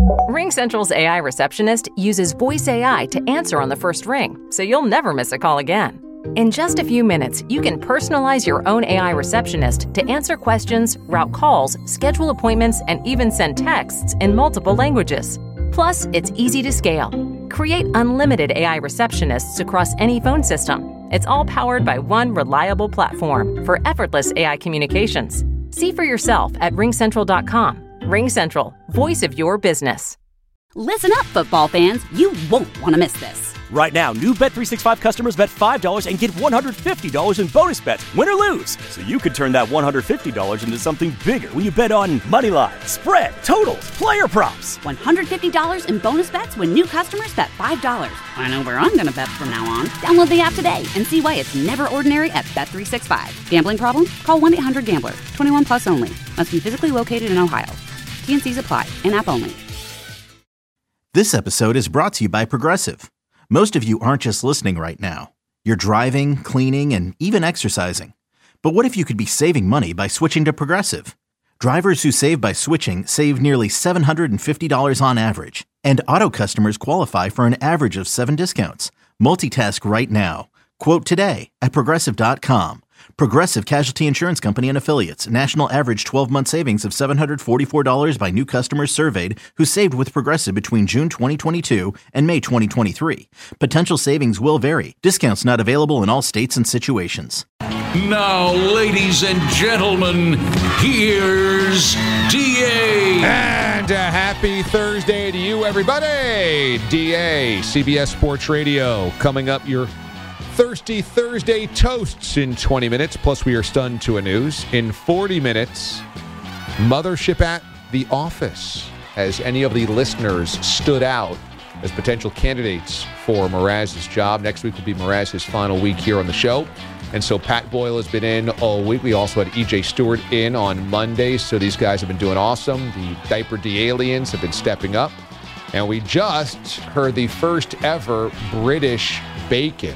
RingCentral's AI receptionist uses voice AI to answer on the first ring, so you'll never miss a call again. In just a few minutes, you can personalize your own AI receptionist to answer questions, route calls, schedule appointments, and even send texts in multiple languages. Plus, it's easy to scale. Create unlimited AI receptionists across any phone system. It's all powered by one reliable platform for effortless AI communications. See for yourself at ringcentral.com. RingCentral, voice of your business. Listen up, football fans. You won't want to miss this. Right now, new Bet365 customers bet $5 and get $150 in bonus bets, win or lose. So you could turn that $150 into something bigger when you bet on money line, spread, totals, player props. $150 in bonus bets when new customers bet $5. I know where I'm going to bet from now on. Download the app today and see why it's never ordinary at Bet365. Gambling problem? Call 1-800-GAMBLER. 21 plus only. Must be physically located in Ohio. T&Cs apply. In-app only. This episode is brought to you by Progressive. Most of you aren't just listening right now. You're driving, cleaning, and even exercising. But what if you could be saving money by switching to Progressive? Drivers who save by switching save nearly $750 on average. And auto customers qualify for an average of 7 discounts. Multitask right now. Quote today at Progressive.com. Progressive Casualty Insurance Company and Affiliates. National average 12-month savings of $744 by new customers surveyed who saved with Progressive between June 2022 and May 2023. Potential savings will vary. Discounts not available in all states and situations. Now, ladies and gentlemen, here's DA. And a happy Thursday to you, everybody. DA, CBS Sports Radio, coming up your Thirsty Thursday toasts in 20 minutes, plus we are stunned to a news. In 40 minutes, Mothership at the Office. Has any of the listeners stood out as potential candidates for Mraz's job? Next week will be Mraz's final week here on the show. And so Pat Boyle has been in all week. We also had EJ Stewart in on Monday. So these guys have been doing awesome. The Diaper D-Aliens have been stepping up. And we just heard the first ever British Bacon,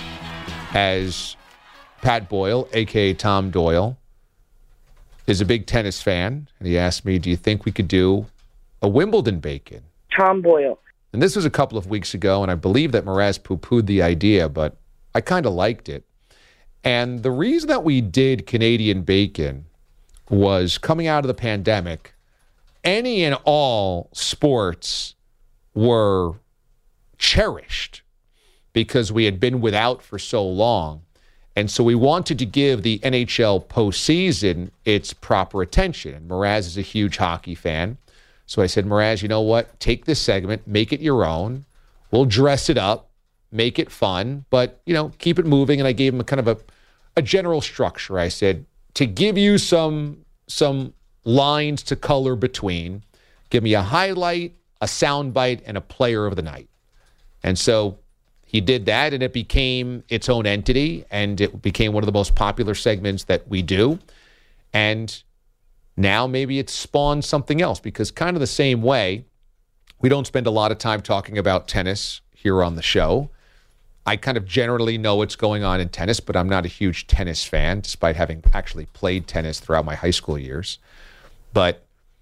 as Pat Boyle, a.k.a. Tom Doyle, is a big tennis fan. And he asked me, do you think we could do a Wimbledon Bacon? Tom Boyle. And this was a couple of weeks ago, and I believe that Mraz poo-pooed the idea, but I kind of liked it. And the reason that we did Canadian Bacon was coming out of the pandemic, any and all sports were cherished because we had been without for so long. And so we wanted to give the NHL postseason its proper attention. And Mraz is a huge hockey fan. So I said, Mraz, you know what? Take this segment, make it your own. We'll dress it up, make it fun, but, you know, keep it moving. And I gave him a kind of a general structure. I said, to give you some lines to color between, give me a highlight, a soundbite, and a player of the night. And so he did that, and it became its own entity, and it became one of the most popular segments that we do. And now maybe it's spawned something else, because kind of the same way, we don't spend a lot of time talking about tennis here on the show. I kind of generally know what's going on in tennis, but I'm not a huge tennis fan, despite having actually played tennis throughout my high school years. But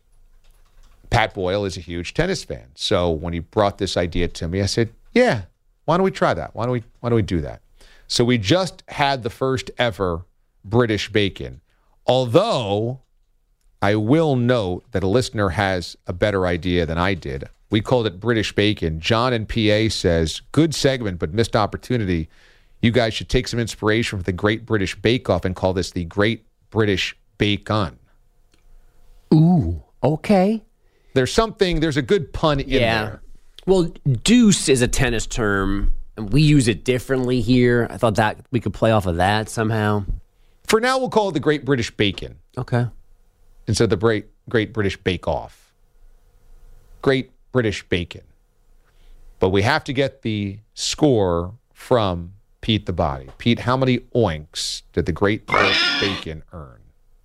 Pat Boyle is a huge tennis fan. So when he brought this idea to me, I said, yeah, why don't we try that? Why don't we do that? So we just had the first ever British Bacon. Although I will note that a listener has a better idea than I did. We called it British Bacon. John in PA says, good segment, but missed opportunity. You guys should take some inspiration from the Great British Bake Off and call this the Great British Bacon. Ooh, okay. There's a good pun in there. Well, deuce is a tennis term, and we use it differently here. I thought that we could play off of that somehow. For now, we'll call it the Great British Bacon. Okay. Instead of the Great British Bake Off. Great British Bacon. But we have to get the score from Pete the Body. Pete, how many oinks did the Great British Bacon earn?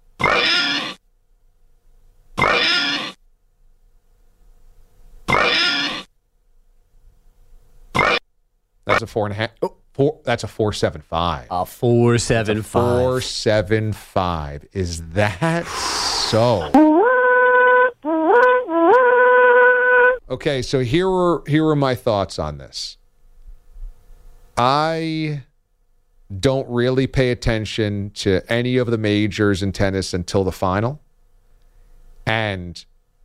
That's a 4.5. That's a 4.75. A 4.75. 4.75. Is that so? Okay, so here are my thoughts on this. I don't really pay attention to any of the majors in tennis until the final. And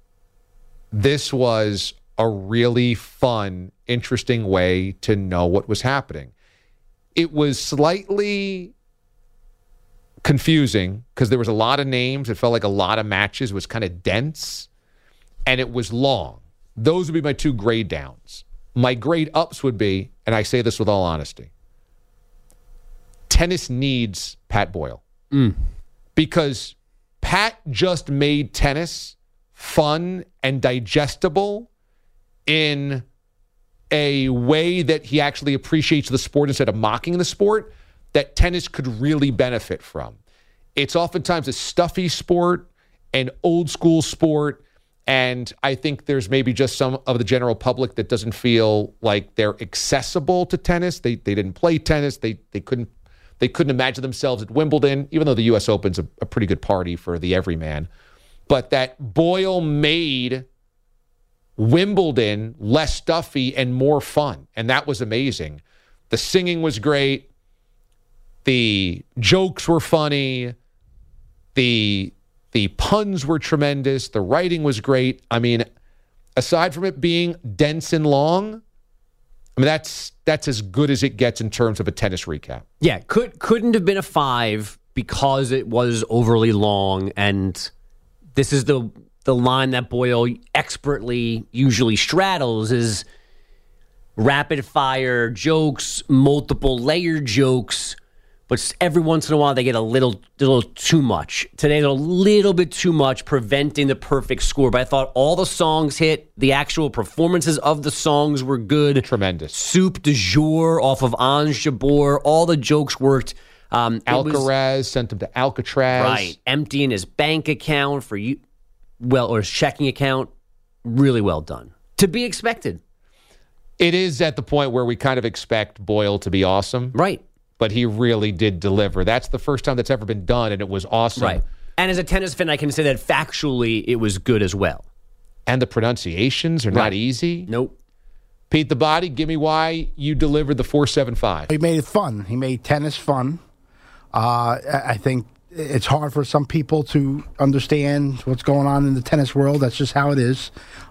this was a really fun, interesting way to know what was happening. It was slightly confusing because there was a lot of names. It felt like a lot of matches. It was kind of dense, and it was long. Those would be my two grade downs. My grade ups would be, and I say this with all honesty, tennis needs Pat Boyle. Because Pat just made tennis fun and digestible in a way that he actually appreciates the sport instead of mocking the sport, that tennis could really benefit from. It's oftentimes a stuffy sport, an old school sport, and I think there's maybe just some of the general public that doesn't feel like they're accessible to tennis. They didn't play tennis. They couldn't imagine themselves at Wimbledon, even though the U.S. Open's a pretty good party for the everyman. But that Boyle made Wimbledon less stuffy and more fun, and that was amazing. The singing was great. The jokes were funny. The puns were tremendous. The writing was great. I mean, aside from it being dense and long, I mean, that's as good as it gets in terms of a tennis recap. Yeah, couldn't have been a 5 because it was overly long, and this is the line that Boyle expertly usually straddles is rapid fire jokes, multiple layered jokes, but every once in a while they get a little too much. Today's a little bit too much, preventing the perfect score. But I thought all the songs hit. The actual performances of the songs were good. Tremendous. Soup du jour off of Ange Jabeur. All the jokes worked. Alcaraz sent him to Alcatraz. Right. Emptying his bank account for you. Well, or his checking account. Really well done. To be expected. It is at the point where we kind of expect Boyle to be awesome. Right. But he really did deliver. That's the first time that's ever been done, and it was awesome. Right. And as a tennis fan, I can say that factually it was good as well. And the pronunciations are not easy. Nope. Pete the Body, give me why you delivered the 4.75. He made it fun. He made tennis fun. I think it's hard for some people to understand what's going on in the tennis world. That's just how it is.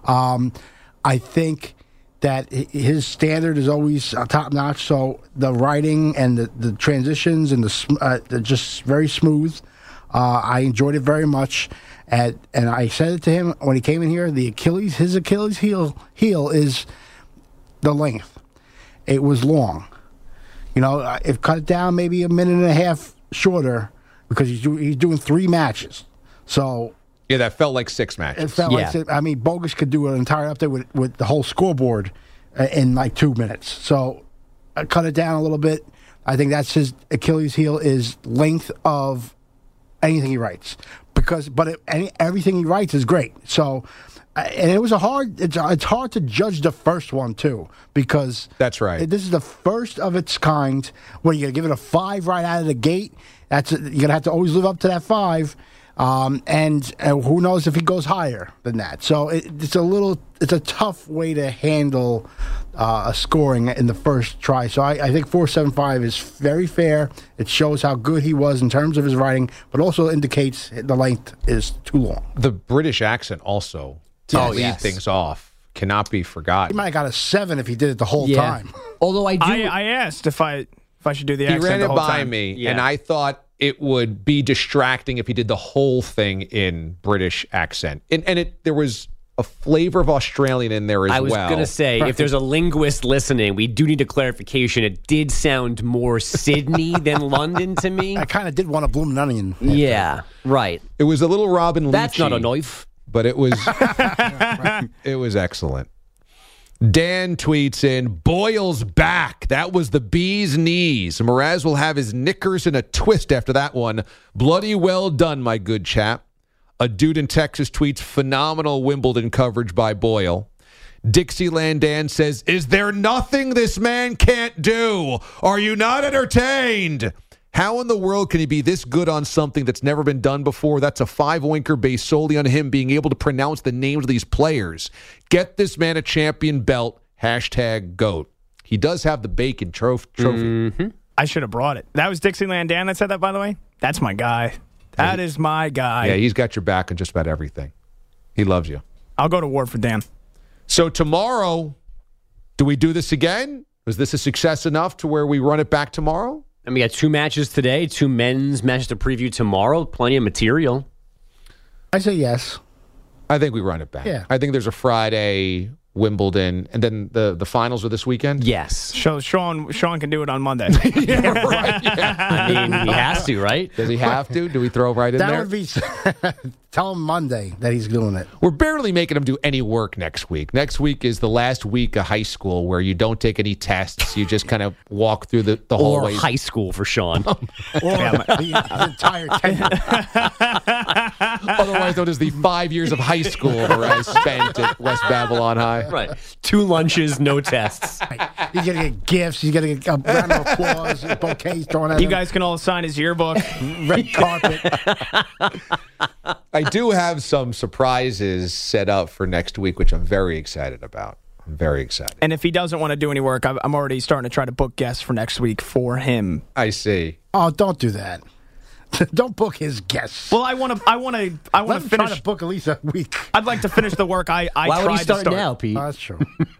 I think that his standard is always top notch. So the writing and the transitions and they're just very smooth. I enjoyed it very much. And I said it to him when he came in here. His Achilles heel is the length. It was long. You know, if cut it down maybe a minute and a half shorter because he's doing 3 matches. So. Yeah, that felt like 6 matches. It felt like 6. I mean, Bogus could do an entire update with the whole scoreboard in like 2 minutes. So I cut it down a little bit. I think that's his Achilles heel is length of anything he writes. Everything he writes is great. So, and it was it's hard to judge the first one too because that's right. This is the first of its kind. What, are you gonna give it a 5 right out of the gate? You're gonna have to always live up to that 5. And who knows if he goes higher than that. So it's a tough way to handle a scoring in the first try. So I think 4.75 is very fair. It shows how good he was in terms of his writing, but also indicates the length is too long. The British accent also to lead things off cannot be forgotten. He might have got a 7 if he did it the whole time. Although I asked if I should do the accent. He ran the it whole by time. me, and I thought it would be distracting if he did the whole thing in British accent. And there was a flavor of Australian in there as well. I was going to say, if there's a linguist listening, we do need a clarification. It did sound more Sydney than London to me. I kind of did want a bloomin' onion. Yeah, right. It was a little Robin Leachy. That's not a knife. But it was it was excellent. Dan tweets in, Boyle's back. That was the bee's knees. Mraz will have his knickers in a twist after that one. Bloody well done, my good chap. A dude in Texas tweets, phenomenal Wimbledon coverage by Boyle. Dixieland Dan says, is there nothing this man can't do? Are you not entertained? How in the world can he be this good on something that's never been done before? That's a 5-oinker based solely on him being able to pronounce the names of these players. Get this man a champion belt. #GOAT. He does have the bacon trophy. Mm-hmm. I should have brought it. That was Dixieland Dan that said that, by the way. That's my guy. That is my guy. Yeah, he's got your back on just about everything. He loves you. I'll go to war for Dan. So tomorrow, do we do this again? Was this a success enough to where we run it back tomorrow? And we got 2 matches today, 2 men's matches to preview tomorrow. Plenty of material. I say yes. I think we run it back. Yeah. I think there's a Friday, Wimbledon, and then the finals are this weekend? Yes. So Sean can do it on Monday. Yeah, right. Yeah. I mean, he has to, right? Does he have to? Do we throw right in That there? would be. Tell him Monday that he's doing it. We're barely making him do any work next week. Next week is the last week of high school where you don't take any tests. You just kind of walk through the Or hallways. high school for Sean. Or the entire tenure. Otherwise known as the 5 years of high school Perez spent at West Babylon High. Right. 2 lunches, no tests. He's going to get gifts. He's going to get a round of applause, bouquets thrown at him. You guys can all sign his yearbook. Red carpet. I do have some surprises set up for next week, which I'm very excited about. I'm very excited. And if he doesn't want to do any work, I'm already starting to try to book guests for next week for him. I see. Oh, don't do that. Don't book his guests. Well, I want to Let him finish. try to book at least a week. I'd like to finish the work I Why would he tried start to start now, Pete? Oh, that's true.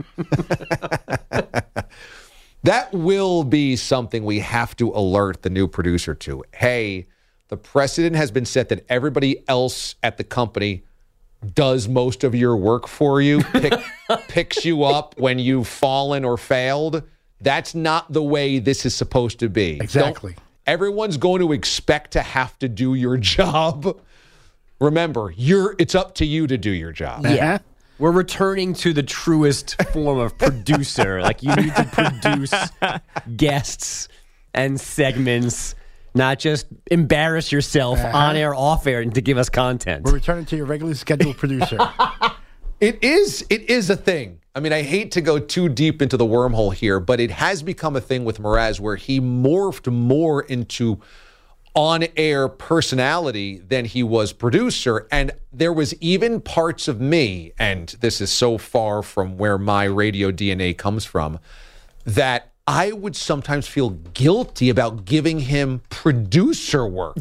That will be something we have to alert the new producer to. Hey, the precedent has been set that everybody else at the company does most of your work for you, picks you up when you've fallen or failed. That's not the way this is supposed to be. Exactly. Everyone's going to expect to have to do your job. Remember, it's up to you to do your job. Yeah. We're returning to the truest form of producer. Like, you need to produce guests and segments, not just embarrass yourself on air, off air, and to give us content. We're returning to your regularly scheduled producer. It is a thing. I mean, I hate to go too deep into the wormhole here, but it has become a thing with Mraz where he morphed more into on-air personality than he was producer. And there was even parts of me, and this is so far from where my radio DNA comes from, that I would sometimes feel guilty about giving him producer work.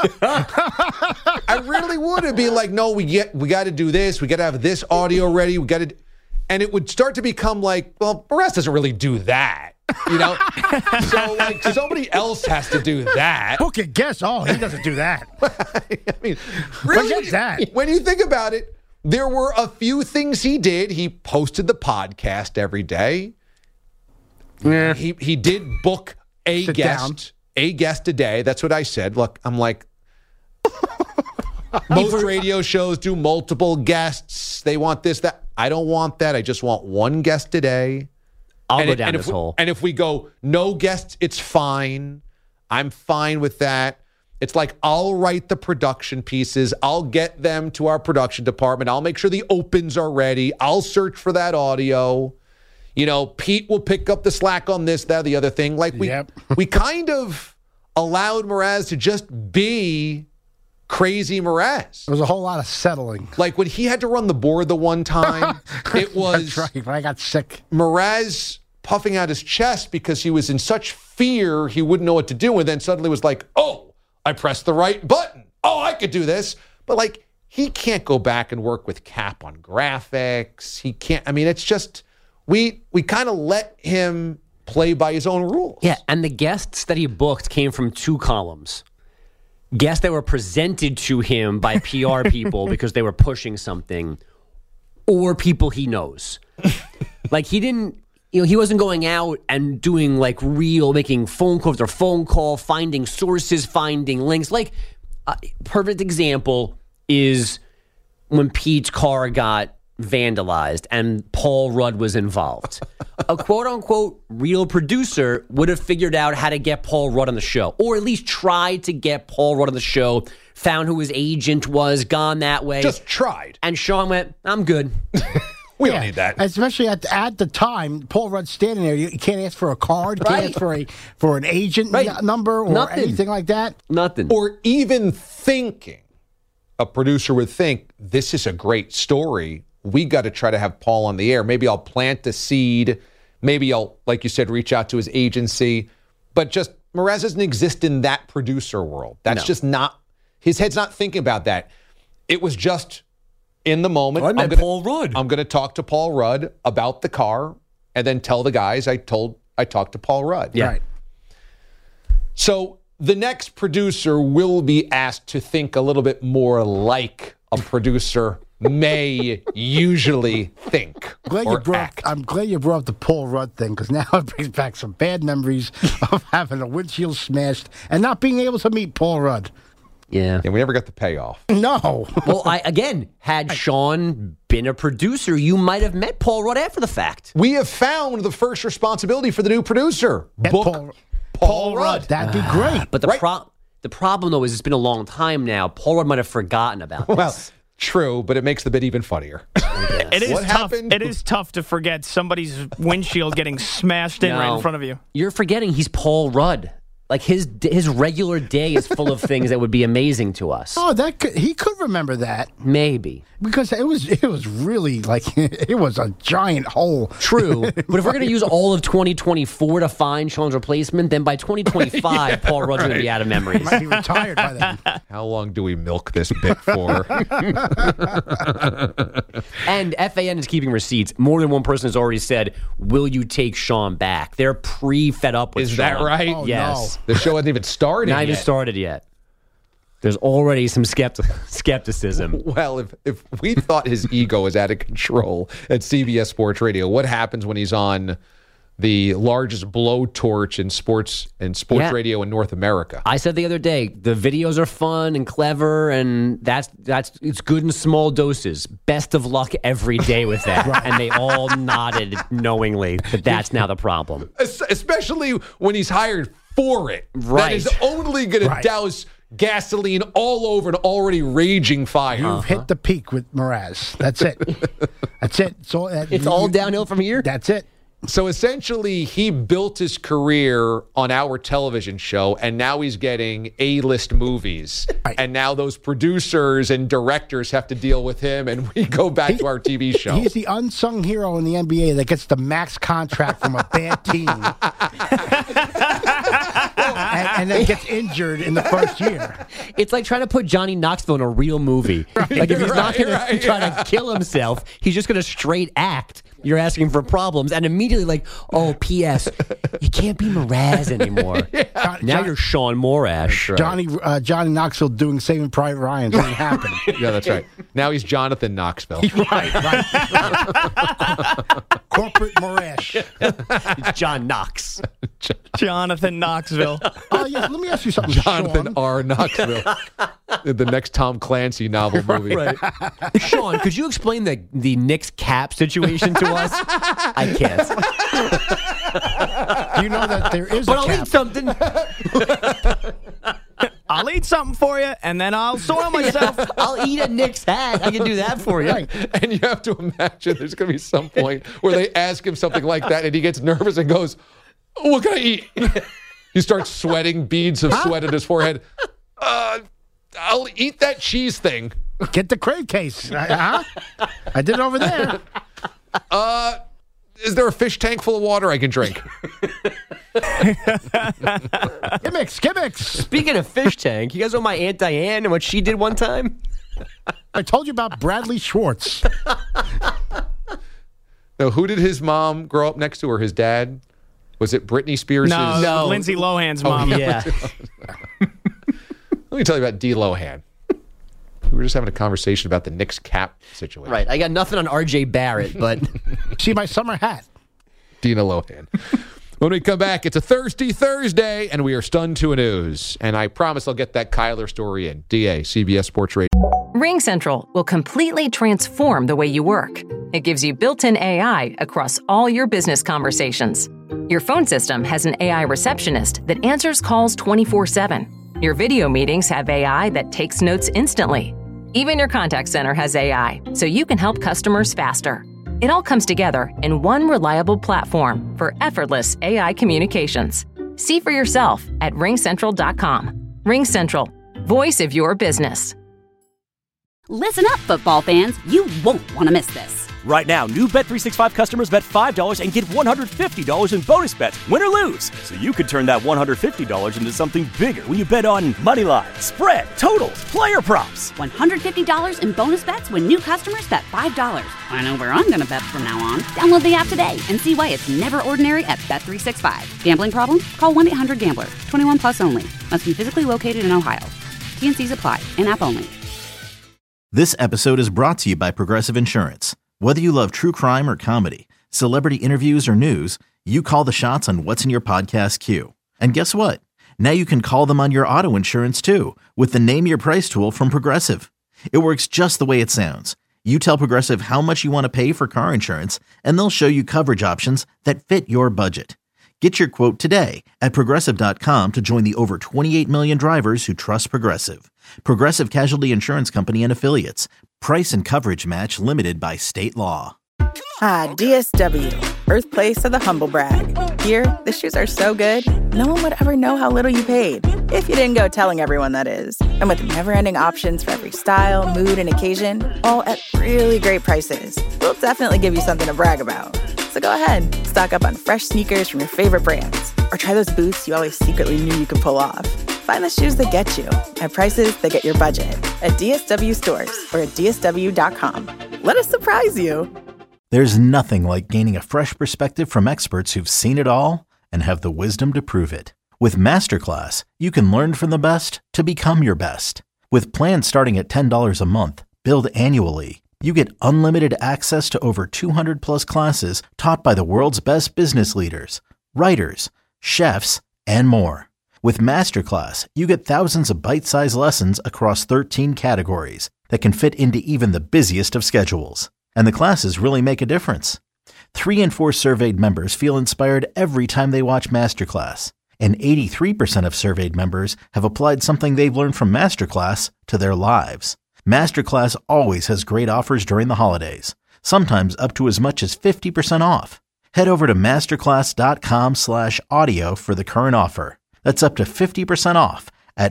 I really would. It'd be like, no, we got to do this. We got to have this audio ready. We got to, and it would start to become like, well, Perez doesn't really do that, you know. So like somebody else has to do that. Book a guest. Oh, he doesn't do that. I mean, really, Forget that. when you think about it, there were a few things he did. He posted the podcast every day. Yeah. He did book a Sit guest a day. That's what I said. Look, I'm like, most radio shows do multiple guests. They want this, that. I don't want that. I just want one guest a day. I'll go down this hole. And if we go no guests, it's fine. I'm fine with that. It's like, I'll write the production pieces. I'll get them to our production department. I'll make sure the opens are ready. I'll search for that audio. You know, Pete will pick up the slack on this, that, the other thing. Like we kind of allowed Mraz to just be crazy Mraz. There was a whole lot of settling. Like when he had to run the board the one time, it was That's right. When I got sick. Mraz puffing out his chest because he was in such fear he wouldn't know what to do. And then suddenly was like, oh, I pressed the right button. Oh, I could do this. But like, he can't go back and work with Cap on graphics. He can't. I mean, it's just... We kind of let him play by his own rules. Yeah, and the guests that he booked came from 2 columns. Guests that were presented to him by PR people because they were pushing something, or people he knows. Like, he didn't, he wasn't going out and doing like making phone calls or phone call, finding sources, finding links. Like, perfect example is when Pete's car got vandalized and Paul Rudd was involved. A quote-unquote real producer would have figured out how to get Paul Rudd on the show, or at least tried to get Paul Rudd on the show, found who his agent was, gone that way. Just tried. And Sean went, I'm good. We don't need that. Especially at the time, Paul Rudd's standing there. You can't ask for a card, can't ask for an agent number or anything like that. Nothing. Or even thinking, a producer would think, this is a great story. We got to try to have Paul on the air. Maybe I'll plant the seed. Maybe I'll, like you said, reach out to his agency. But just Mraz doesn't exist in that producer world. That's just not, his head's not thinking about that. It was just in the moment. Paul Rudd. I'm going to talk to Paul Rudd about the car and then tell the guys I talked to Paul Rudd. Yeah. Right. So the next producer will be asked to think a little bit more like a producer may usually think or act. I'm glad you brought up the Paul Rudd thing, because now it brings back some bad memories of having a windshield smashed and not being able to meet Paul Rudd. Yeah. And we never got the payoff. No. Well, had Sean been a producer, you might have met Paul Rudd after the fact. We have found the first responsibility for the new producer. Book Paul Rudd. That'd be great. But the problem, though, is it's been a long time now. Paul Rudd might have forgotten about this. Well, true, but it makes the bit even funnier. It is What tough. happened? It is tough to forget somebody's windshield getting smashed in right in front of you. You're forgetting he's Paul Rudd. Like his regular day is full of things that would be amazing to us. Oh, he could remember that, Maybe. because it was really like it was a giant hole. True. But if we're going to use all of 2024 to find Sean's replacement, then by 2025, Paul Rudd's going to be out of memories. Might be retired by then. How long do we milk this bit for? And FAN is keeping receipts. More than one person has already said, will you take Sean back? They're pre-fed up with Is Sean. that right? Oh, Yes. The show hasn't even started Not even yet. started yet. There's already some skepticism. Well, if we thought his ego was out of control at CBS Sports Radio, what happens when he's on the largest blowtorch in sports radio in North America? I said the other day, the videos are fun and clever, and that's it's good in small doses. Best of luck every day with that. And they all nodded knowingly that that's now the problem. Especially when he's hired for it. Right. That is only going to douse gasoline all over an already raging fire. You've hit the peak with Mraz. That's it. That's it. So It's all downhill from here? That's it. So essentially, he built his career on our television show, and now he's getting A-list movies. Right. And now those producers and directors have to deal with him, and we go back to our TV show. He's the unsung hero in the NBA that gets the max contract from a bad team. and then gets injured in the first year. It's like trying to put Johnny Knoxville in a real movie. Like if he's not going to try to kill himself, he's just going to straight act. You're asking for problems, and immediately like, oh, P.S. You can't be Mraz anymore. Now you're Sean Morash. Right. Johnny Knoxville doing Saving Private Ryan doesn't happen. Yeah, that's right. Now he's Jonathan Knoxville. Right. Corporate Morash. It's John Knox. Jonathan Knoxville. Oh, yeah, let me ask you something, Jonathan Sean. R. Knoxville. The next Tom Clancy novel movie. Right. Sean, could you explain the Knicks cap situation to us? I can't. You know that there is But a I'll cap. eat something. I'll eat something for you, and then I'll soil myself. I'll eat a Knicks hat. I can do that for you. Right. And you have to imagine there's going to be some point where they ask him something like that, and he gets nervous and goes, "What can I eat?" He starts sweating, beads of sweat on his forehead. I'll eat that cheese thing. Get the crate case. I did it over there. Is there a fish tank full of water I can drink? Gimmicks. Speaking of fish tank, you guys know my Aunt Diane and what she did one time? I told you about Bradley Schwartz. Now, who did his mom grow up next to, or his dad? Was it Britney Spears'? No, Lindsay Lohan's mom. Yeah. Let me tell you about Dee Lohan. We were just having a conversation about the Knicks cap situation. Right. I got nothing on RJ Barrett, but See my summer hat. Dina Lohan. When we come back, it's a Thirsty Thursday, and we are stunned to a news. And I promise I'll get that Kyler story in. DA, CBS Sports Radio. RingCentral will completely transform the way you work. It gives you built-in AI across all your business conversations. Your phone system has an AI receptionist that answers calls 24/7. Your video meetings have AI that takes notes instantly. Even your contact center has AI, so you can help customers faster. It all comes together in one reliable platform for effortless AI communications. See for yourself at RingCentral.com. RingCentral, voice of your business. Listen up, football fans. You won't want to miss this. Right now, new Bet365 customers bet $5 and get $150 in bonus bets, win or lose. So you could turn that $150 into something bigger when you bet on moneyline, spread, totals, player props. $150 in bonus bets when new customers bet $5. I know where I'm going to bet from now on. Download the app today and see why it's never ordinary at Bet365. Gambling problem? Call 1-800-GAMBLER. 21 plus only. Must be physically located in Ohio. T&Cs apply. In-app only. This episode is brought to you by Progressive Insurance. Whether you love true crime or comedy, celebrity interviews or news, you call the shots on what's in your podcast queue. And guess what? Now you can call them on your auto insurance too with the Name Your Price tool from Progressive. It works just the way it sounds. You tell Progressive how much you want to pay for car insurance, and they'll show you coverage options that fit your budget. Get your quote today at Progressive.com to join the over 28 million drivers who trust Progressive. Progressive Casualty Insurance Company and Affiliates. Price and coverage match limited by state law. DSW, birthplace of the humble brag. Here, the shoes are so good, no one would ever know how little you paid. If you didn't go telling everyone, that is. And with never-ending options for every style, mood, and occasion, all at really great prices, we'll definitely give you something to brag about. So go ahead, stock up on fresh sneakers from your favorite brands, or try those boots you always secretly knew you could pull off. Find the shoes that get you at prices that get your budget at DSW stores or at DSW.com. Let us surprise you. There's nothing like gaining a fresh perspective from experts who've seen it all and have the wisdom to prove it. With Masterclass, you can learn from the best to become your best. With plans starting at $10 a month, billed annually, you get unlimited access to over 200 plus classes taught by the world's best business leaders, writers, chefs, and more. With Masterclass, you get thousands of bite-sized lessons across 13 categories that can fit into even the busiest of schedules. And the classes really make a difference. 3 in 4 surveyed members feel inspired every time they watch Masterclass. And 83% of surveyed members have applied something they've learned from Masterclass to their lives. Masterclass always has great offers during the holidays, sometimes up to as much as 50% off. Head over to masterclass.com/audio for the current offer. That's up to 50% off at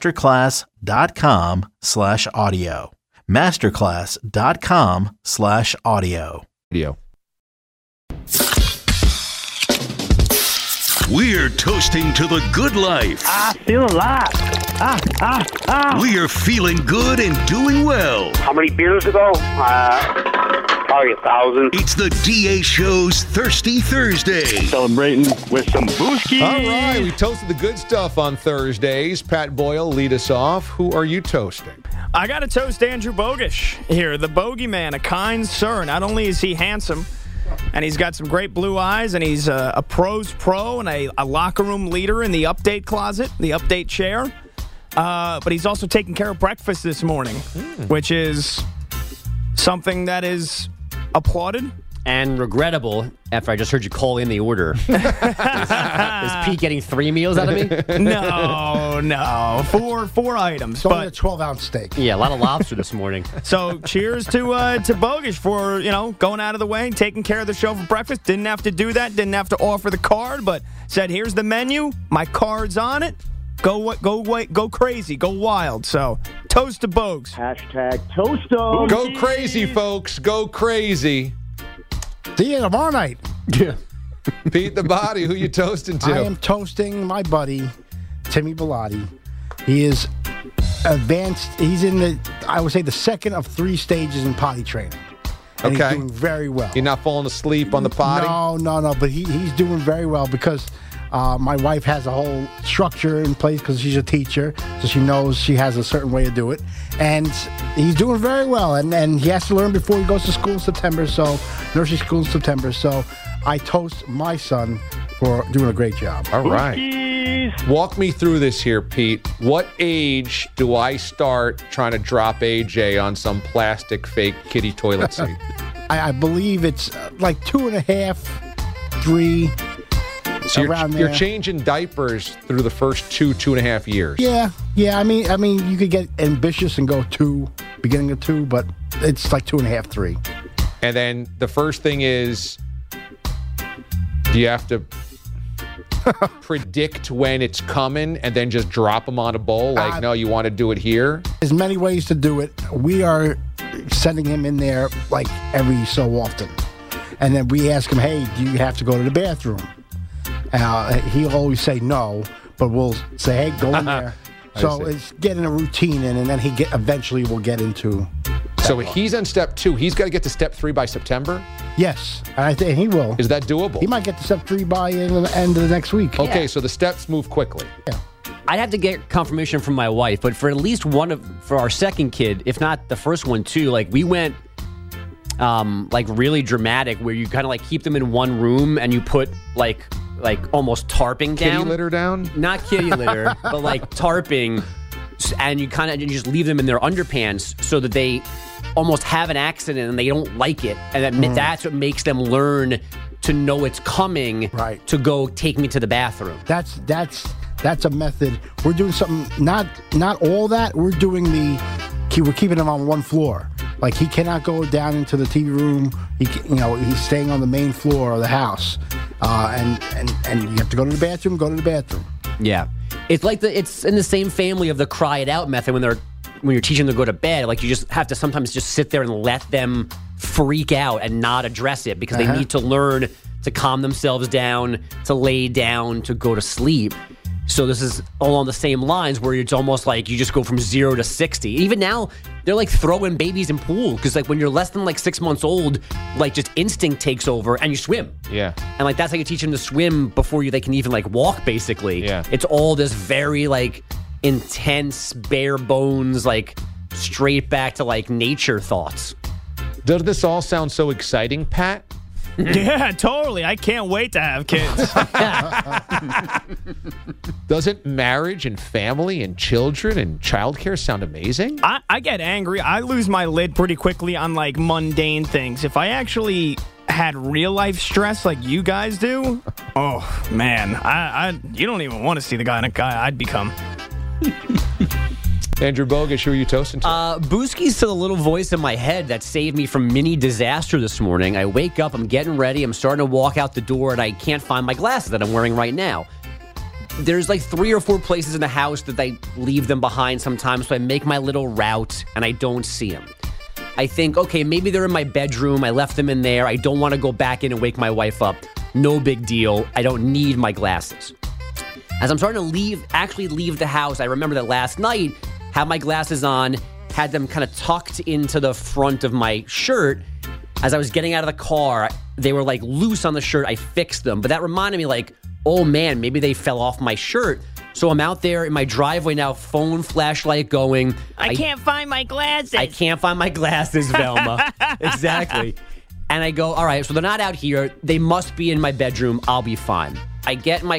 masterclass.com/audio. masterclass.com/audio. We're toasting to the good life. I feel alive. We're feeling good and doing well. How many beers ago? Probably 1,000. It's the DA Show's Thirsty Thursday. Celebrating with some booski. All right, we toasted the good stuff on Thursdays. Pat Boyle, lead us off. Who are you toasting? I got to toast Andrew Bogish here, the bogeyman, a kind sir. Not only is he handsome, and he's got some great blue eyes, and he's a pro's pro and a locker room leader in the update closet, the update chair. But he's also taking care of breakfast this morning, which is something that is applauded. And regrettable after I just heard you call in the order. Is Pete getting 3 meals out of me? No. Four items. It's only a 12-ounce steak. Yeah, a lot of lobster this morning. So cheers to Bogish for, going out of the way, taking care of the show for breakfast. Didn't have to do that. Didn't have to offer the card, but said, here's the menu. My card's on it. Go crazy. Go wild. So toast to Bogs. Hashtag toast 'em. Go crazy, folks. Go crazy. See you tomorrow night. Yeah. Pete the Body, who you toasting to? I am toasting my buddy, Timmy Bellotti. He is advanced. He's in the second of 3 stages in potty training. And Okay. He's doing very well. You're not falling asleep on the potty? No. But he's doing very well because my wife has a whole structure in place because she's a teacher, so she knows she has a certain way to do it. And he's doing very well. And he has to learn before he goes to school in September, so nursery school in September. So I toast my son for doing a great job. All right. Walk me through this here, Pete. What age do I start trying to drop AJ on some plastic fake kitty toilet seat? I believe it's like 2.5, 3. So you're there. changing diapers through the first 2.5 years. Yeah. I mean, you could get ambitious and go 2, beginning of 2, but it's like 2.5, 3. And then the first thing is, do you have to predict when it's coming and then just drop them on a bowl? Like, no, you want to do it here? There's many ways to do it. We are sending him in there like every so often. And then we ask him, hey, do you have to go to the bathroom? He'll always say no, but we'll say, hey, go in there. So it's getting a routine in, and then eventually will get into. So he's on step 2. He's got to get to step 3 by September? Yes, and I think he will. Is that doable? He might get to step 3 by the end of the next week. Okay, so the steps move quickly. Yeah. I'd have to get confirmation from my wife, but for at least for our second kid, if not the first one too, like we went like really dramatic where you kind of like keep them in one room and you put like almost tarping down. Kitty litter down? Not kitty litter, but like tarping, and you kind of just leave them in their underpants so that they almost have an accident and they don't like it, and that's what makes them learn to know it's coming. Right. To go take me to the bathroom. That's a method. We're doing something, not all that. We're doing we're keeping him on one floor. Like he cannot go down into the TV room. He's staying on the main floor of the house. And you have to go to the bathroom, Yeah. It's like it's in the same family of the cry it out method when you're teaching them to go to bed. Like you just have to sometimes just sit there and let them freak out and not address it because they need to learn to calm themselves down, to lay down, to go to sleep. So this is along the same lines where it's almost like you just go from 0 to 60. Even now, they're like throwing babies in pool because like when you're less than like 6 months old, like just instinct takes over and you swim. Yeah. And like that's how you teach them to swim before they can even like walk, basically. Yeah. It's all this very like intense, bare bones, like straight back to like nature thoughts. Does this all sound so exciting, Pat? Yeah, totally. I can't wait to have kids. Doesn't marriage and family and children and childcare sound amazing? I get angry. I lose my lid pretty quickly on like mundane things. If I actually had real life stress like you guys do, oh man, you don't even want to see the kind of guy I'd become. Andrew Bogusch, who are you toasting to? Booski's to the little voice in my head that saved me from mini disaster this morning. I wake up, I'm getting ready, I'm starting to walk out the door, and I can't find my glasses that I'm wearing right now. There's like 3 or 4 places in the house that I leave them behind sometimes, so I make my little route, and I don't see them. I think, okay, maybe they're in my bedroom, I left them in there, I don't want to go back in and wake my wife up. No big deal, I don't need my glasses. As I'm starting to leave the house, I remember that last night, had my glasses on, had them kind of tucked into the front of my shirt. As I was getting out of the car, they were like loose on the shirt. I fixed them. But that reminded me like, oh man, maybe they fell off my shirt. So I'm out there in my driveway now, phone, flashlight going. I can't find my glasses. I can't find my glasses, Velma. Exactly. And I go, all right, so they're not out here. They must be in my bedroom. I'll be fine. I'm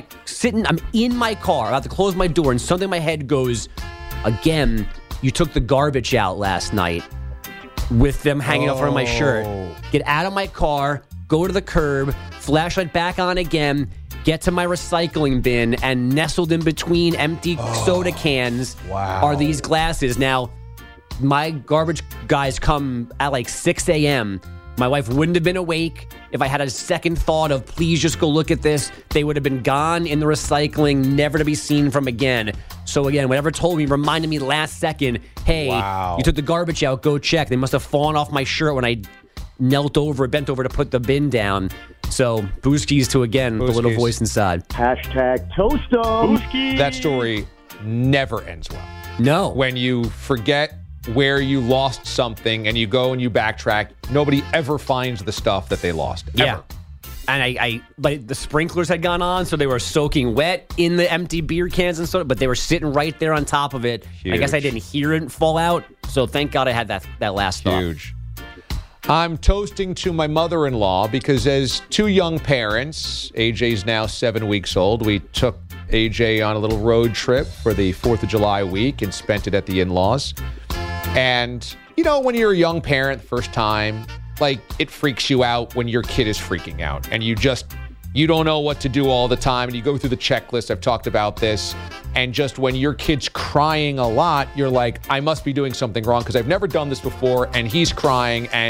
in my car, about to close my door, and something in my head goes, again, you took the garbage out last night with them hanging out front of my shirt. Get out of my car, go to the curb, flashlight back on again, get to my recycling bin, and nestled in between empty soda cans are these glasses. Now, my garbage guys come at like 6 a.m., my wife wouldn't have been awake. If I had a second thought of, please just go look at this, they would have been gone in the recycling, never to be seen from again. So again, whatever told me, reminded me last second, hey, you took the garbage out, go check. They must have fallen off my shirt when I bent over to put the bin down. So, Booskies to, again, the little voice inside. Hashtag toast 'em. Booskies. That story never ends well. No. When you forget where you lost something and you go and you backtrack, nobody ever finds the stuff that they lost. Ever. Yeah. And I the sprinklers had gone on, so they were soaking wet in the empty beer cans and soda, but they were sitting right there on top of it. Huge. I guess I didn't hear it fall out, so thank God I had that last thought. Huge. I'm toasting to my mother-in-law because as 2 young parents, AJ's now 7 weeks old, we took AJ on a little road trip for the 4th of July week and spent it at the in-laws. And, you know, when you're a young parent the first time, like, it freaks you out when your kid is freaking out. And you don't know what to do all the time. And you go through the checklist. I've talked about this. And just when your kid's crying a lot, you're like, I must be doing something wrong because I've never done this before. And he's crying and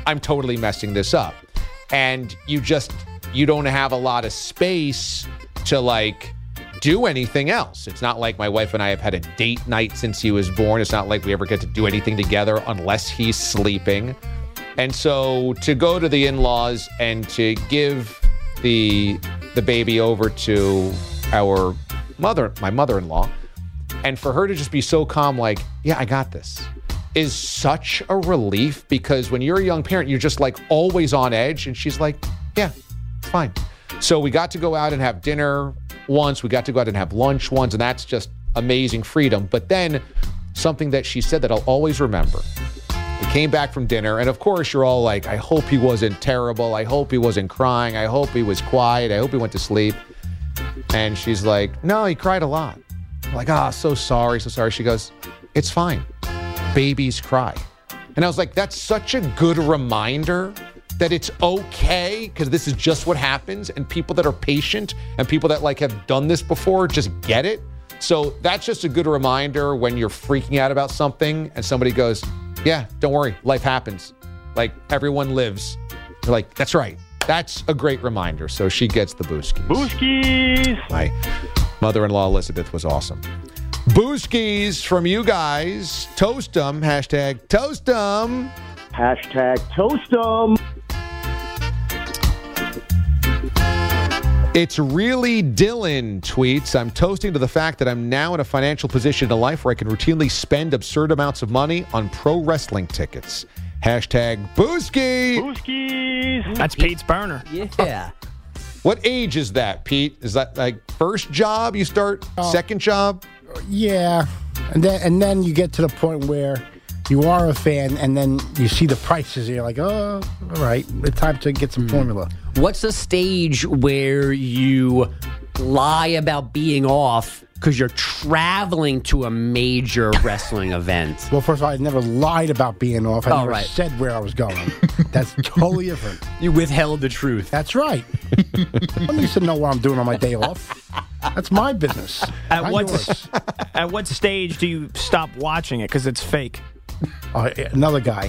I'm totally messing this up. And you don't have a lot of space to like do anything else. It's not like my wife and I have had a date night since he was born. It's not like we ever get to do anything together unless he's sleeping. And so to go to the in-laws and to give the baby over to my mother-in-law, and for her to just be so calm, like, yeah, I got this, is such a relief, because when you're a young parent, you're just like always on edge. And she's like, yeah, it's fine. So we got to go out and have dinner once. We got to go out and have lunch once. And that's just amazing freedom. But then something that she said that I'll always remember. We came back from dinner. And of course, you're all like, I hope he wasn't terrible. I hope he wasn't crying. I hope he was quiet. I hope he went to sleep. And she's like, no, he cried a lot. I'm like, so sorry. She goes, it's fine. Babies cry. And I was like, that's such a good reminder that it's okay, because this is just what happens, and people that are patient and people that like have done this before just get it. So that's just a good reminder when you're freaking out about something and somebody goes, yeah, don't worry, life happens. Like, everyone lives. You're like, that's right. That's a great reminder. So she gets the Booskies. Booskies! My mother-in-law Elizabeth was awesome. Booskies from you guys. Toast 'em. Hashtag toast 'em. Hashtag toast 'em. It's really Dylan tweets, I'm toasting to the fact that I'm now in a financial position in life where I can routinely spend absurd amounts of money on pro wrestling tickets. Hashtag Booski. Booskies. That's Pete's burner. Yeah. What age is that, Pete? Is that like first job you start, second job? Yeah, and then you get to the point where you are a fan, and then you see the prices, and you're like, oh, all right, it's time to get some formula. What's the stage where you lie about being off because you're traveling to a major wrestling event? Well, first of all, I never lied about being off. I never said where I was going. That's totally different. You withheld the truth. That's right. I need to know what I'm doing on my day off. That's my business. At what stage do you stop watching it because it's fake? Another guy.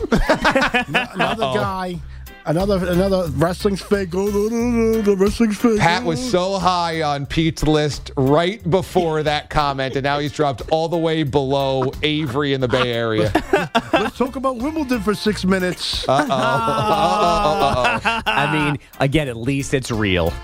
Another wrestling's fake. Oh, no, the wrestling's fake. Pat was so high on Pete's list right before that comment, and now he's dropped all the way below Avery in the Bay Area. Let's talk about Wimbledon for 6 minutes. I mean, again, at least it's real.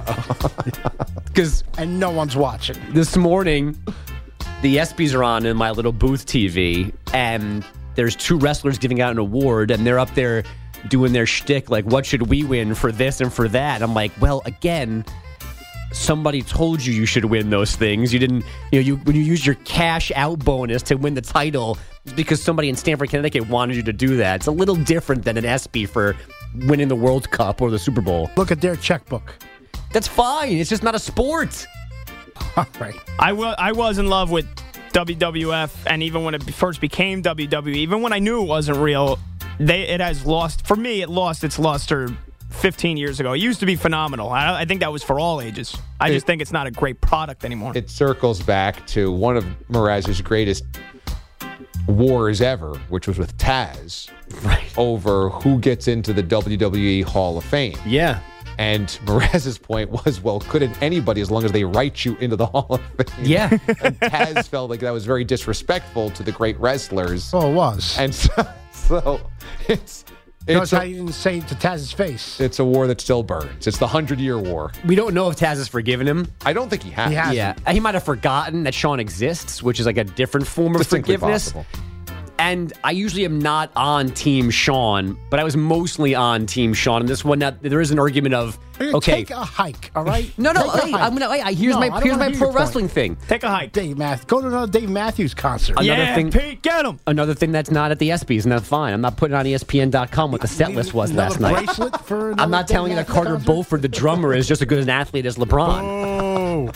And no one's watching. This morning, the ESPYs are on in my little booth TV, and there's two wrestlers giving out an award, and they're up there doing their shtick, like, what should we win for this and for that? I'm like, well, again, somebody told you should win those things. You didn't, when you use your cash out bonus to win the title, it's because somebody in Stamford, Connecticut wanted you to do that. It's a little different than an ESPY for winning the World Cup or the Super Bowl. Look at their checkbook. That's fine. It's just not a sport. All right. I was in love with WWF, and even when it first became WWE, even when I knew it wasn't real, it has lost, for me, it lost its luster 15 years ago. It used to be phenomenal. I think that was for all ages. I just think it's not a great product anymore. It circles back to one of Mraz's greatest wars ever, which was with Taz, over who gets into the WWE Hall of Fame. Yeah. And Mraz's point was, well, couldn't anybody, as long as they write you into the Hall of Fame? Yeah. And Taz felt like that was very disrespectful to the great wrestlers. Oh, it was. And so it's notice how you didn't say it to Taz's face. It's a war that still burns. It's the 100-year war. We don't know if Taz has forgiven him. I don't think he has. He hasn't. Yeah, he might have forgotten that Sean exists, which is like a different form of forgiveness. Possible. And I usually am not on Team Sean, but I was mostly on Team Sean. And this one, now, there is an argument of, okay, take a hike, all right? No, hey, I'm gonna. Here's my pro wrestling thing. Take a hike. Go to another Dave Matthews concert. Pete, get him. Another thing that's not at the ESPYs, and that's fine. I'm not putting on ESPN.com what the set list was last night. I'm not telling you that Carter Beauford, the drummer, is just as good an athlete as LeBron.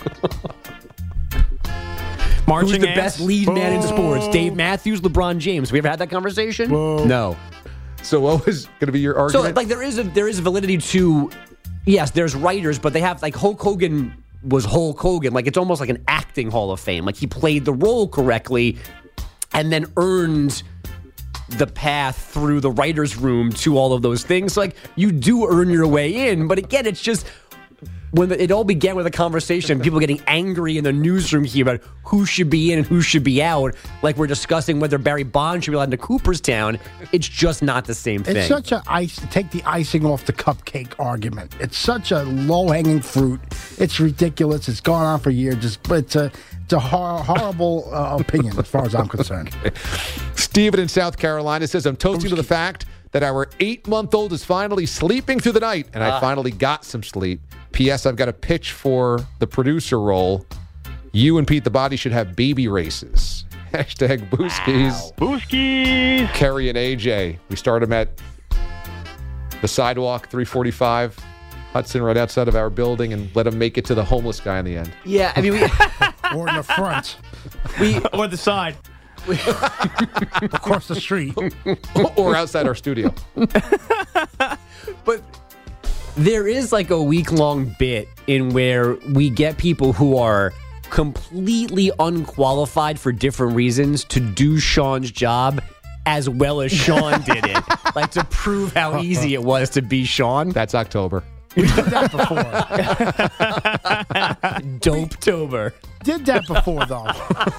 Who's the best lead man in sports? Dave Matthews, LeBron James. We ever had that conversation? No. So what was going to be your argument? So there is a validity to, yes, there's writers, but they have, like, Hulk Hogan was Hulk Hogan. Like, it's almost like an acting Hall of Fame. Like, he played the role correctly and then earned the path through the writer's room to all of those things. Like, you do earn your way in, but again, it's just when it all began with a conversation, people getting angry in the newsroom here about who should be in and who should be out, like we're discussing whether Barry Bonds should be allowed into Cooperstown. It's just not the same thing. It's such a take the icing off the cupcake argument. It's such a low-hanging fruit. It's ridiculous. It's gone on for years. It's a horrible opinion as far as I'm concerned. Okay. Steven in South Carolina says, I'm toasting to the fact that our 8-month-old is finally sleeping through the night, and I finally got some sleep. P.S. I've got a pitch for the producer role. You and Pete the Body should have baby races. Hashtag Booskies. Wow. Booskies. Kerry and AJ. We start them at the sidewalk, 345 Hudson, right outside of our building, and let them make it to the homeless guy in the end. Yeah, I mean, or in the front. Or the side. Across the street. Or outside our studio. But there is like a week-long bit in where we get people who are completely unqualified for different reasons to do Sean's job as well as Sean did it. Like, to prove how easy it was to be Sean. That's October. We did that before. Dope-tober. Did that before, though.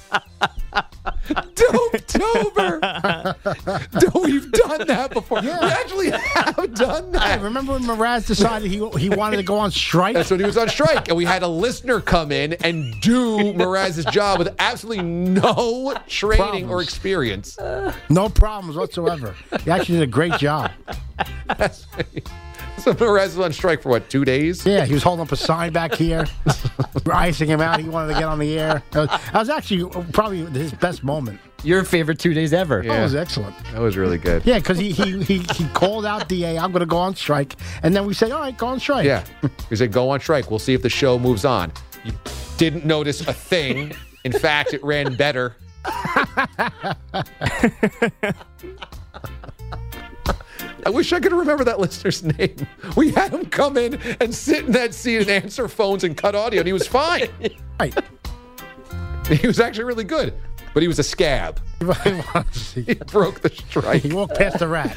Dope-tober. We've done that before. Yeah. We actually have done that. Hey, remember when Mraz decided he wanted to go on strike? That's when he was on strike. And we had a listener come in and do Mraz's job with absolutely no training or experience. No problems whatsoever. He actually did a great job. So Mraz was on strike for, 2 days? Yeah, he was holding up a sign back here. We're icing him out. He wanted to get on the air. That was actually probably his best moment. Your favorite 2 days ever. Yeah. That was excellent. That was really good. Yeah, because he called out DA, I'm going to go on strike. And then we said, all right, go on strike. Yeah. He said, go on strike. We'll see if the show moves on. You didn't notice a thing. In fact, it ran better. I wish I could remember that listener's name. We had him come in and sit in that seat and answer phones and cut audio, and he was fine. Right. He was actually really good, but he was a scab. He broke the strike. He walked past the rat.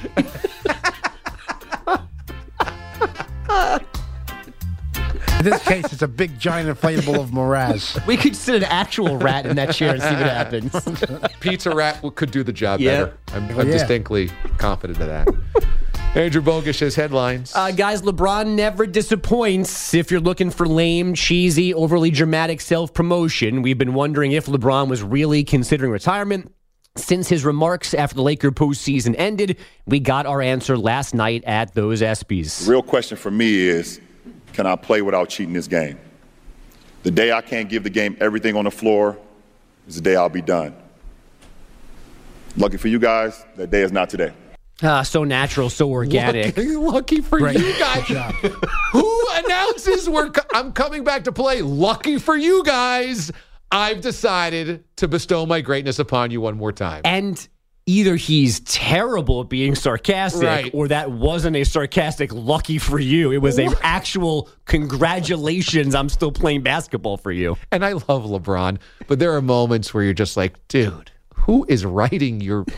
In this case, it's a big, giant inflatable of Mraz. We could sit an actual rat in that chair and see what happens. Pizza Rat could do the job better. I'm distinctly confident of that. Andrew Bogusch has headlines. Guys, LeBron never disappoints. If you're looking for lame, cheesy, overly dramatic self-promotion, we've been wondering if LeBron was really considering retirement. Since his remarks after the Laker postseason ended, we got our answer last night at those ESPYs. The real question for me is, can I play without cheating this game? The day I can't give the game everything on the floor is the day I'll be done. Lucky for you guys, that day is not today. So natural, so organic. Lucky for you guys. Who announces I'm coming back to play? Lucky for you guys, I've decided to bestow my greatness upon you one more time. And either he's terrible at being sarcastic, or that wasn't a sarcastic lucky for you. It was an actual congratulations, I'm still playing basketball for you. And I love LeBron, but there are moments where you're just like, dude, who is writing your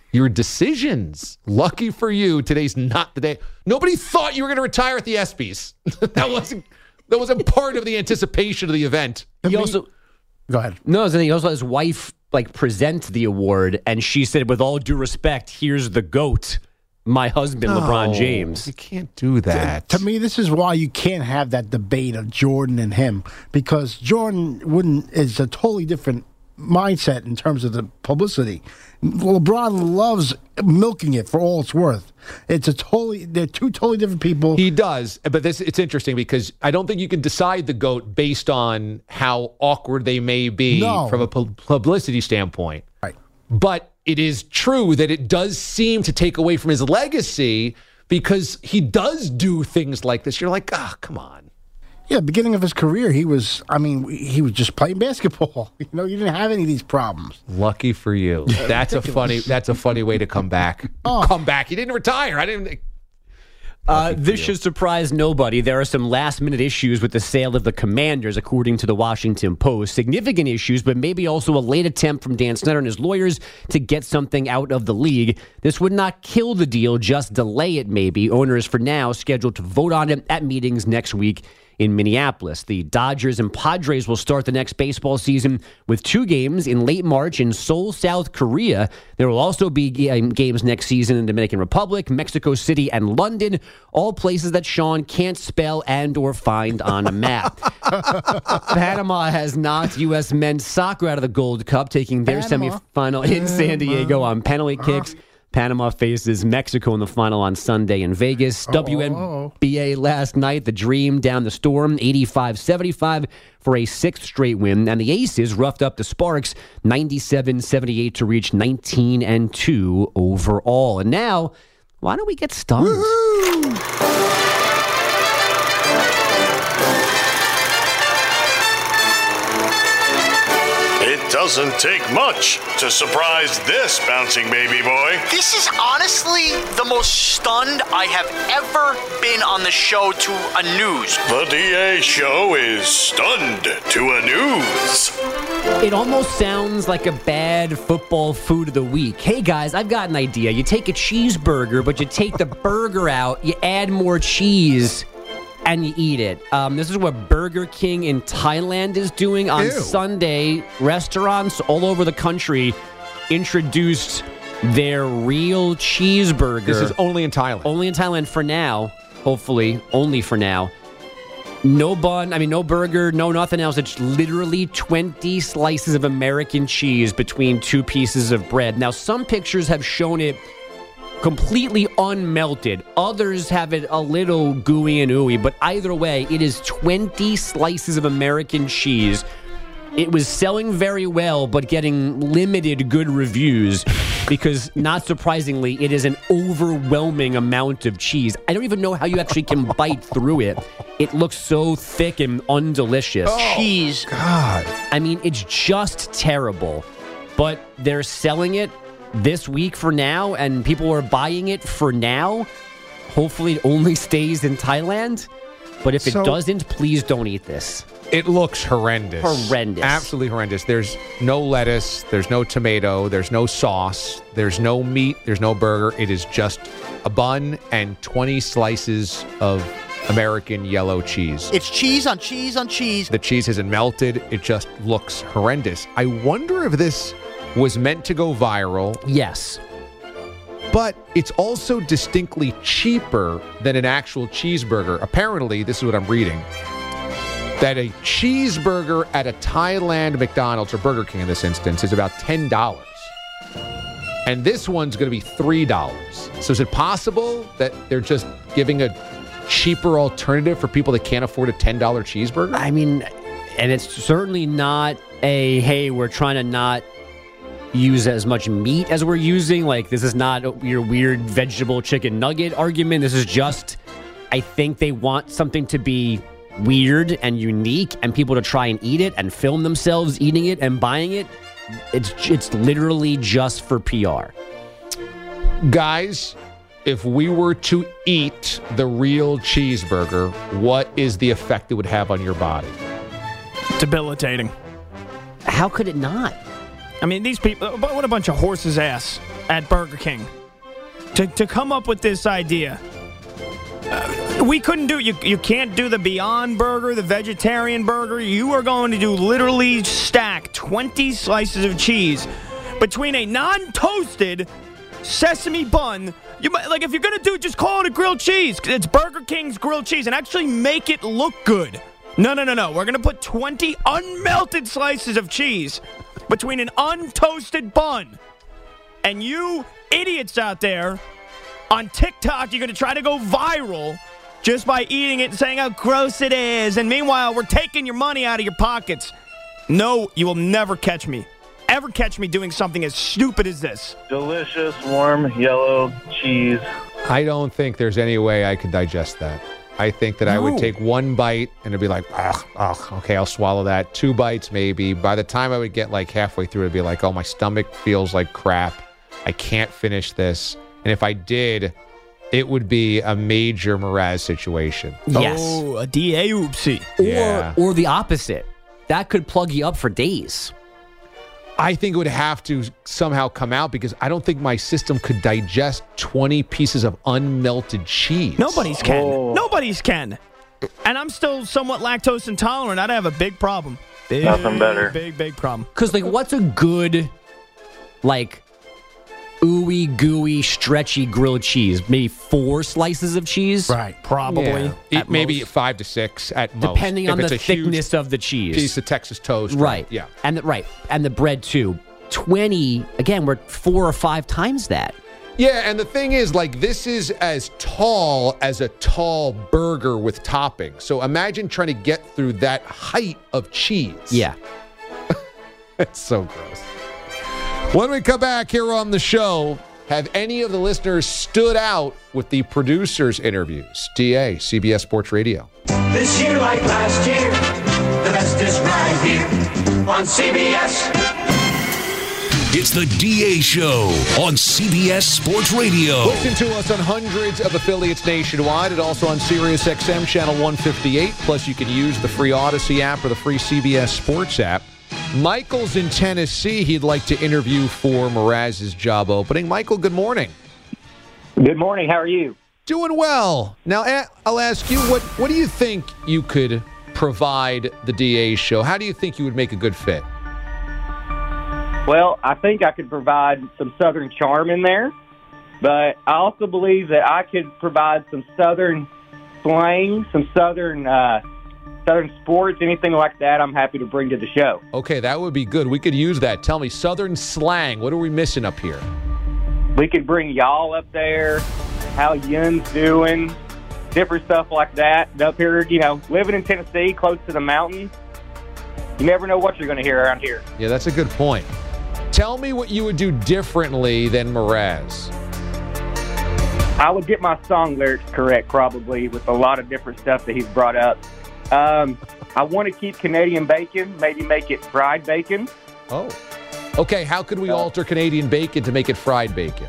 decisions? Lucky for you, today's not the day. Nobody thought you were going to retire at the ESPYs. That wasn't part of the anticipation of the event. He also... Go ahead. No, he also had his wife present the award, and she said, with all due respect, here's the GOAT, my husband, LeBron James. You can't do that. To me, this is why you can't have that debate of Jordan and him, because Jordan is a totally different mindset in terms of the publicity. LeBron loves milking it for all it's worth. They're two totally different people. He does, but it's interesting because I don't think you can decide the GOAT based on how awkward they may be from a publicity standpoint. Right. But it is true that it does seem to take away from his legacy because he does do things like this. You're like, come on. Yeah, beginning of his career, he was just playing basketball. You didn't have any of these problems. Lucky for you. That's a funny way to come back. Come back. He didn't retire. This should surprise nobody. There are some last-minute issues with the sale of the Commanders, according to the Washington Post. Significant issues, but maybe also a late attempt from Dan Snyder and his lawyers to get something out of the league. This would not kill the deal, just delay it maybe. Owners, for now, scheduled to vote on it at meetings next week in Minneapolis. The Dodgers and Padres will start the next baseball season with 2 games in late March in Seoul, South Korea. There will also be games next season in Dominican Republic, Mexico City, and London, all places that Sean can't spell and or find on a map. Panama has knocked U.S. men's soccer out of the Gold Cup, taking their semifinal in San Diego on penalty kicks. Panama faces Mexico in the final on Sunday in Vegas. WNBA last night, the Dream down the Storm, 85-75 for a 6th straight win. And the Aces roughed up the Sparks, 97-78 to reach 19-2 overall. And now, why don't we get stunned? It doesn't take much to surprise this bouncing baby boy. This is honestly the most stunned I have ever been on the show to a news. The DA show is stunned to a news. It almost sounds like a bad football food of the week. Hey guys, I've got an idea. You take a cheeseburger, but you take the burger out, you add more cheese, and you eat it. This is what Burger King in Thailand is doing on Sunday. Restaurants all over the country introduced their real cheeseburger. This is only in Thailand. Only in Thailand for now. Hopefully, only for now. No bun, no burger, no nothing else. It's literally 20 slices of American cheese between 2 pieces of bread. Now, some pictures have shown it completely unmelted. Others have it a little gooey and ooey, but either way, it is 20 slices of American cheese. It was selling very well, but getting limited good reviews because, not surprisingly, it is an overwhelming amount of cheese. I don't even know how you actually can bite through it. It looks so thick and undelicious. Cheese. God. It's just terrible. But they're selling it this week for now, and people are buying it for now. Hopefully it only stays in Thailand. But if it doesn't, please don't eat this. It looks horrendous. Horrendous. Absolutely horrendous. There's no lettuce. There's no tomato. There's no sauce. There's no meat. There's no burger. It is just a bun and 20 slices of American yellow cheese. It's cheese on cheese on cheese. The cheese isn't melted. It just looks horrendous. I wonder if this was meant to go viral. Yes. But it's also distinctly cheaper than an actual cheeseburger. Apparently, this is what I'm reading, that a cheeseburger at a Thailand McDonald's, or Burger King in this instance, is about $10. And this one's going to be $3. So is it possible that they're just giving a cheaper alternative for people that can't afford a $10 cheeseburger? And it's certainly not a, hey, we're trying to not use as much meat as we're using. This is not your weird vegetable chicken nugget argument. This is just, I think they want something to be weird and unique and people to try and eat it and film themselves eating it and buying it. It's literally just for PR. Guys, if we were to eat the real cheeseburger, what is the effect it would have on your body? Debilitating. How could it not? These people, what a bunch of horses' ass at Burger King. To come up with this idea. We couldn't do, you can't do the Beyond Burger, the vegetarian burger. You are going to do literally stack 20 slices of cheese between a non-toasted sesame bun. If you're going to do, just call it a grilled cheese. It's Burger King's grilled cheese and actually make it look good. No. We're going to put 20 unmelted slices of cheese between an untoasted bun. And you idiots out there on TikTok, you're going to try to go viral just by eating it and saying how gross it is. And meanwhile, we're taking your money out of your pockets. No, you will never catch me. Ever catch me doing something as stupid as this. Delicious, warm, yellow cheese. I don't think there's any way I could digest that. I think that I would take one bite and it'd be like, okay, I'll swallow that. 2 bites maybe. By the time I would get halfway through, it'd be like, oh, my stomach feels like crap. I can't finish this. And if I did, it would be a major Mraz situation. Yes. Oh, a DA oopsie. Or the opposite. That could plug you up for days. I think it would have to somehow come out because I don't think my system could digest 20 pieces of unmelted cheese. Nobody's can. Nobody's can. And I'm still somewhat lactose intolerant. I'd have a big problem. Nothing better. Big problem. Because, like, what's a good, like, ooey, gooey, stretchy grilled cheese? Maybe 4 slices of cheese? Right. Probably. Yeah. Maybe 5 to 6 at most. Depending if on it's the a huge thickness of the cheese. piece of Texas toast. Right. Yeah. And the bread, too. 20, again, we're 4 or 5 times that. Yeah, and the thing is, like, this is as tall as a tall burger with toppings. So imagine trying to get through that height of cheese. Yeah. It's so gross. When we come back here on the show, have any of the listeners stood out with the producers' interviews? DA, CBS Sports Radio. This year, like last year, the best is right here on CBS. It's the DA Show on CBS Sports Radio. Listen to us on hundreds of affiliates nationwide and also on Sirius XM Channel 158. Plus, you can use the free Odyssey app or the free CBS Sports app. Michael's in Tennessee. He'd like to interview for Mraz's job opening. Michael, good morning. Good morning. How are you? Doing well. Now, I'll ask you, what do you think you could provide the DA Show? How do you think you would make a good fit? Well, I think I could provide some Southern charm in there, but I also believe that I could provide some Southern slang, some Southern sports, anything like that I'm happy to bring to the show. Okay, that would be good. We could use that. Tell me, Southern slang, what are we missing up here? We could bring y'all up there, how yun's doing, different stuff like that. Up here, living in Tennessee, close to the mountains, you never know what you're going to hear around here. Yeah, that's a good point. Tell me what you would do differently than Mraz. I would get my song lyrics correct, probably, with a lot of different stuff that he's brought up. I want to keep Canadian bacon, maybe make it fried bacon. Oh. Okay, how could we alter Canadian bacon to make it fried bacon?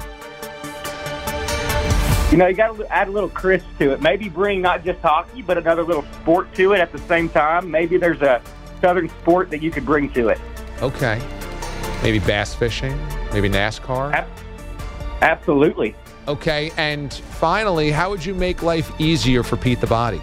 You got to add a little crisp to it. Maybe bring not just hockey, but another little sport to it at the same time. Maybe there's a Southern sport that you could bring to it. Okay. Maybe bass fishing? Maybe NASCAR? Absolutely. Okay, and finally, how would you make life easier for Pete the Body?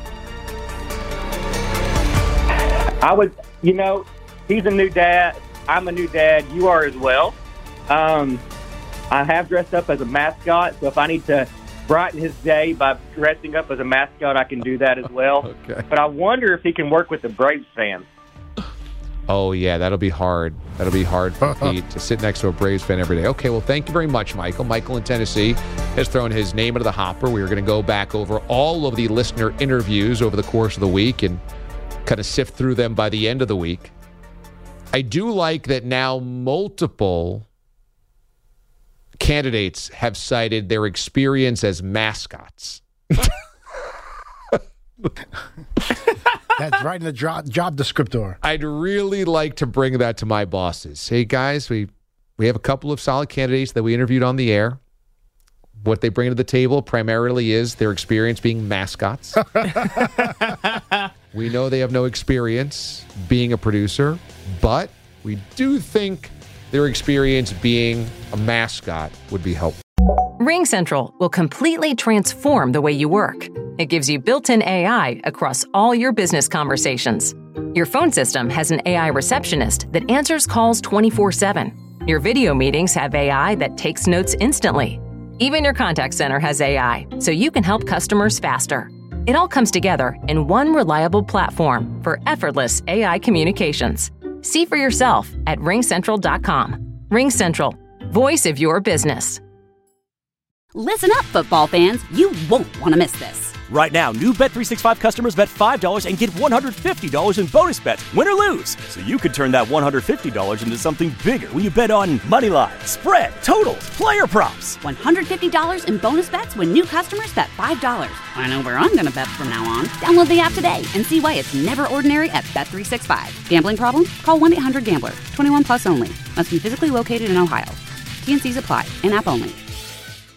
I would, he's a new dad. I'm a new dad. You are as well. I have dressed up as a mascot, so if I need to brighten his day by dressing up as a mascot, I can do that as well. Okay. But I wonder if he can work with the Braves fans. Oh, yeah, that'll be hard. That'll be hard for Pete to sit next to a Braves fan every day. Okay, well, thank you very much, Michael. Michael in Tennessee has thrown his name into the hopper. We are going to go back over all of the listener interviews over the course of the week and kind of sift through them by the end of the week. I do like that now multiple candidates have cited their experience as mascots. That's right in the job descriptor. I'd really like to bring that to my bosses. Hey, guys, we have a couple of solid candidates that we interviewed on the air. What they bring to the table primarily is their experience being mascots. We know they have no experience being a producer, but we do think their experience being a mascot would be helpful. RingCentral will completely transform the way you work. It gives you built-in AI across all your business conversations. Your phone system has an AI receptionist that answers calls 24/7. Your video meetings have AI that takes notes instantly. Even your contact center has AI, so you can help customers faster. It all comes together in one reliable platform for effortless AI communications. See for yourself at ringcentral.com. RingCentral, voice of your business. Listen up, football fans. You won't want to miss this. Right now, new Bet365 customers bet $5 and get $150 in bonus bets, win or lose. So you could turn that $150 into something bigger when you bet on money line, spread, totals, player props. $150 in bonus bets when new customers bet $5. I know where I'm going to bet from now on. Download the app today and see why it's never ordinary at Bet365. Gambling problem? Call 1-800-GAMBLER. 21 plus only. Must be physically located in Ohio. T&Cs apply. In-app only.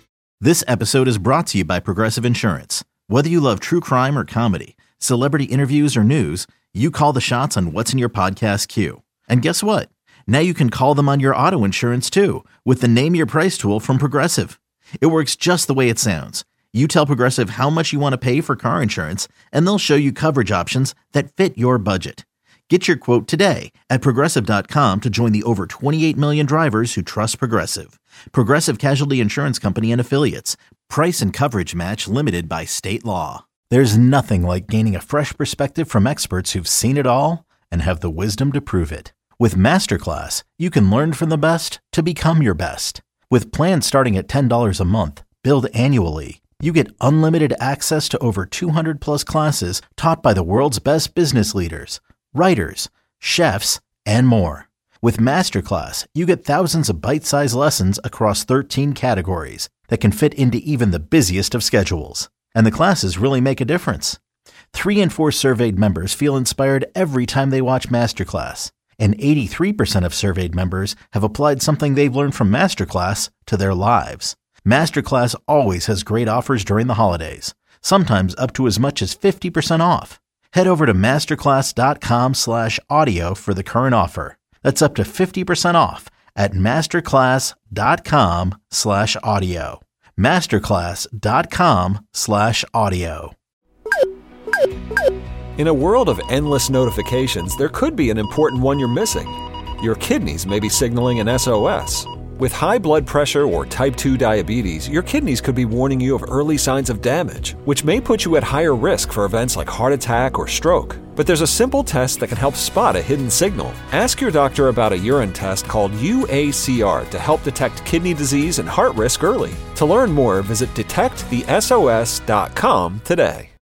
This episode is brought to you by Progressive Insurance. Whether you love true crime or comedy, celebrity interviews or news, you call the shots on what's in your podcast queue. And guess what? Now you can call them on your auto insurance too with the Name Your Price tool from Progressive. It works just the way it sounds. You tell Progressive how much you want to pay for car insurance, and they'll show you coverage options that fit your budget. Get your quote today at Progressive.com to join the over 28 million drivers who trust Progressive. Progressive Casualty Insurance Company and Affiliates. Price and coverage match limited by state law. There's nothing like gaining a fresh perspective from experts who've seen it all and have the wisdom to prove it. With Masterclass, you can learn from the best to become your best. With plans starting at $10 a month, billed annually, you get unlimited access to over 200 plus classes taught by the world's best business leaders, writers, chefs, and more. With Masterclass, you get thousands of bite-sized lessons across 13 categories that can fit into even the busiest of schedules. And the classes really make a difference. 3 in 4 surveyed members feel inspired every time they watch Masterclass. And 83% of surveyed members have applied something they've learned from Masterclass to their lives. Masterclass always has great offers during the holidays, sometimes up to as much as 50% off. Head over to masterclass.com/audio for the current offer. That's up to 50% off at masterclass.com/audio. masterclass.com/audio. In a world of endless notifications, there could be an important one you're missing. Your kidneys may be signaling an SOS. With high blood pressure or type 2 diabetes, your kidneys could be warning you of early signs of damage, which may put you at higher risk for events like heart attack or stroke. But there's a simple test that can help spot a hidden signal. Ask your doctor about a urine test called UACR to help detect kidney disease and heart risk early. To learn more, visit detectthesos.com today.